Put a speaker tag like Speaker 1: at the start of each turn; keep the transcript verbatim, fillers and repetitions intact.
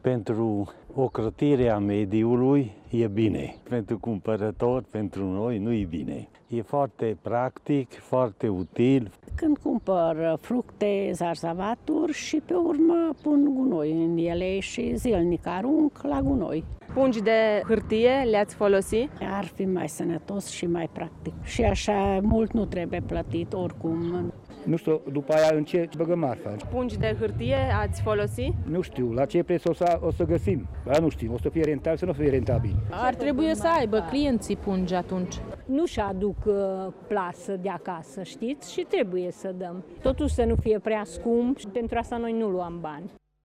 Speaker 1: Pentru ocrotirea mediului e bine. Pentru cumpărător, pentru noi, nu e bine. E foarte practic, foarte util.
Speaker 2: Când cumpăr fructe, zarzavaturi și pe urmă pun gunoi în ele și zilnic arunc la gunoi.
Speaker 3: Pungi de hârtie le-ați folosit?
Speaker 2: Ar fi mai sănătos și mai practic. Și așa mult nu trebuie plătit oricum.
Speaker 4: Nu știu, după aia în ce băgăm marfa.
Speaker 3: Pungi de hârtie ați folosit?
Speaker 4: Nu știu, la ce preț o să, o să găsim. Ba, nu știu, o să fie rentabil sau nu fie rentabil.
Speaker 5: Ar trebui să aibă clienții pungi atunci.
Speaker 6: Nu-și aduc uh, plasă de acasă, știți? Și trebuie să dăm. Totuși să nu fie prea scump și pentru asta noi nu luăm bani.